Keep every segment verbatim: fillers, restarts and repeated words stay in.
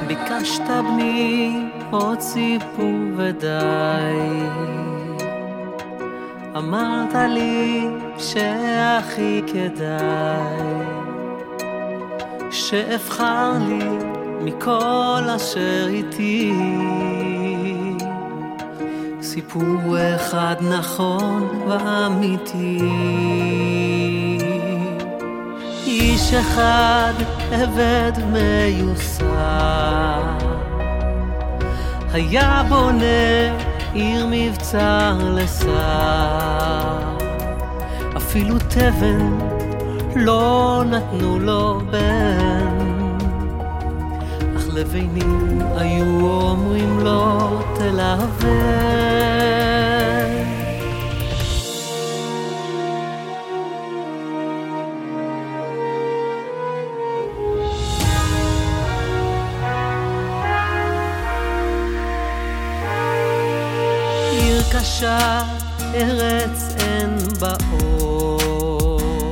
ביקשת בני עוד סיפור ודי, אמרת לי שהכי כדאי שאבחר לי מכל אשר איתי סיפור אחד נכון ואמיתי. איש אחד עבד מיוסר היה בונה עיר מבצר לשר, אפילו תבן לא נתנו לו בן, אך לבנים היו אומרים לו תלווה. עיר קשה, ארץ אין באור,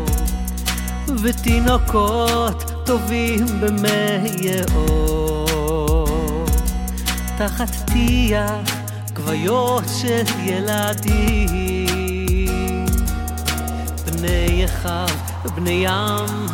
ותינוקות טובים במי יאור, תחת טיח גוויות של ילדים, בני אחיו בני ים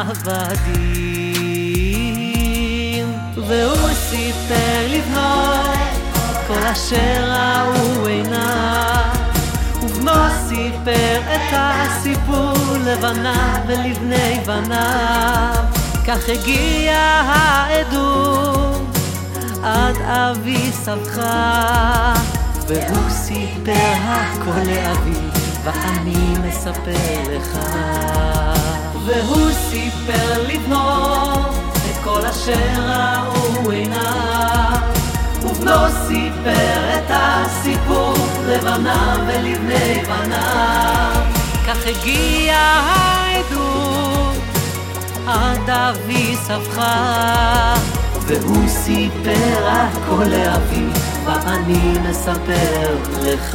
העבדים. והוא סיפר לבנו כל אשר ראו עיניו, ובנו סיפר את הסיפור לבניו ולבני בניו. כך הגיע העדות עד אבי סבך, והוא סיפר הכל לאבי ואני מספר לך. והוא סיפר לבנו את כל אשר ראו עיניו, ובנו סיפר את הסיפור לבניו ולבני בניו. כך הגיע העדות עד אבי סבך, והוא סיפר הכל לאבי ואני מספר לך.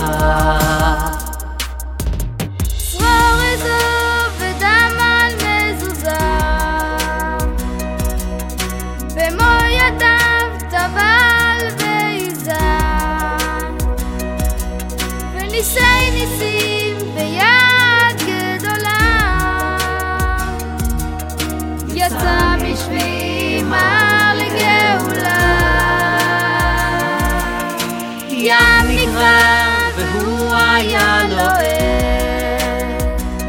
צרור אזוב ודם על מזוזה, במו ידיו טבל ויזן, וניסי ניסים ביד גדולה, יצא בשבי מר לגאולה. ים נקרא והוא היה לוהט,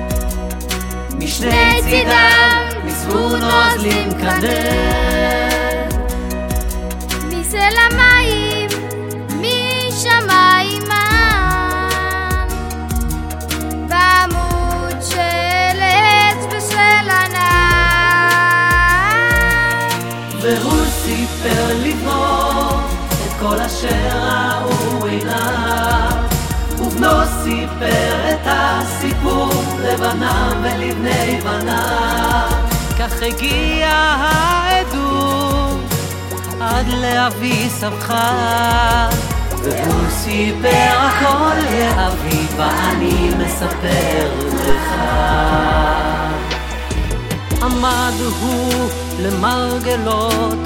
משני צידם מסבו נוזלים כנר, מסלע מים משמיימן, בעמוד של עץ ושל ענן. והוא סיפר לבנו את כל אשר ראו עיניו, ובנו סיפר את הסיפור לבניו ולבני בניו. כך הגיע העדות עד לאבי סבך, והוא סיפר הכל לאבי ואני מספר לך. עמד הוא למרגלות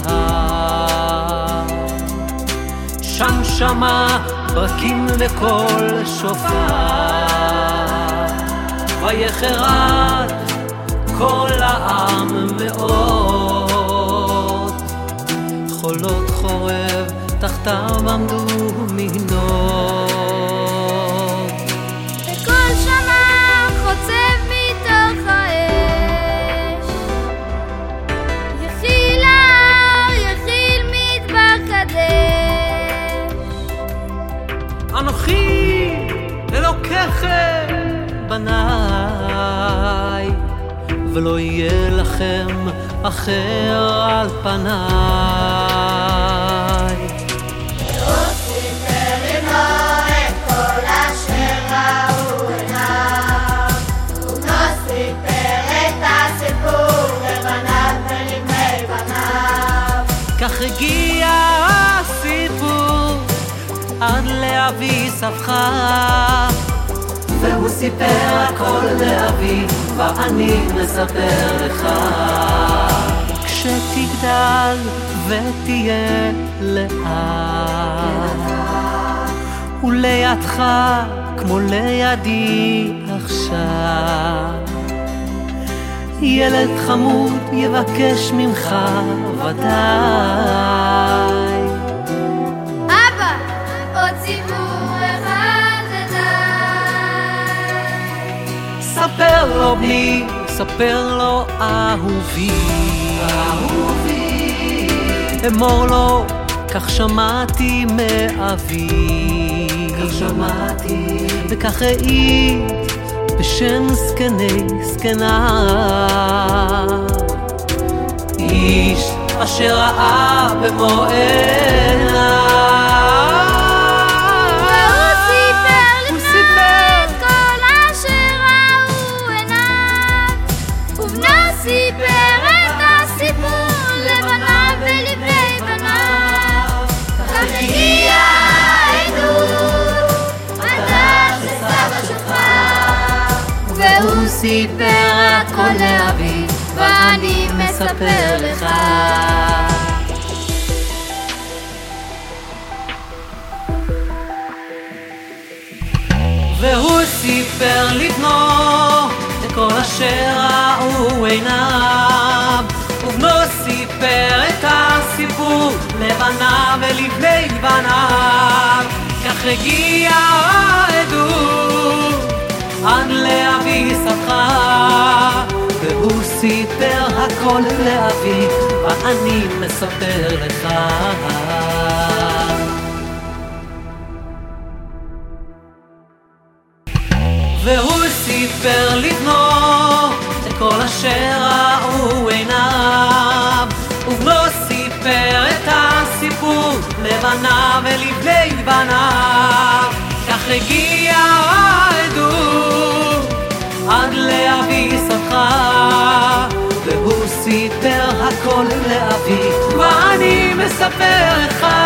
ההר, שם שמע ברקים וקול שופר, ויחרד כל העם מאוד, חולות חורב תחתם עמדו מינות. וקול שמע חוצב מתוך האש, יחיל ההר יחיל מדבר קדש, אנוכי אלוקיכם בניי, ולא יהיה לכם אחר על פניי. והוא סיפר לבנו את כל אשר ראו עיניו, ובנו סיפר את הסיפור לבניו ולבני בניו. כך הגיע הסיפור עד לאבי סבך, והוא סיפר הכל לאבי ואני מספר לך. כשתגדל תגדל ותהיה לאט, ולידך כמו לידי עכשיו, ילד חמוד יבקש ממך ודאי. אבא, עוד סיפור אחד די. ספר לו בני, ספר לו אהובי, אהובי. אמור לו, כך שמעתי מאבי, כך שמעתי, וכך העיד בשם זקני זקניו, איש אשר ראה במו עיניו. והוא סיפר לבנו את כל אשר ראו עיניו, ובנו סיפר את הסיפור לבניו ולבני בניו. כך הגיעה העדות, אתה שסבא שלך, והוא סיפר הכל לאבי, ואני מספר לך. והוא סיפר לבנו את כל אשר ראו עיניו, ובנו סיפר את הסיפור לבניו ולבני בניו. כך הגיעה העדות עד לאבי סבך, והוא סיפר הכל לאבי, ואני מספר לך. והוא סיפר לבנו את כל אשר ראו עיניו, ובנו סיפר את הסיפור לבניו ולבני בניו. כך הגיעה העדות עד לאבי סבך, והוא סיפר הכל לאבי, ואני מספר לך.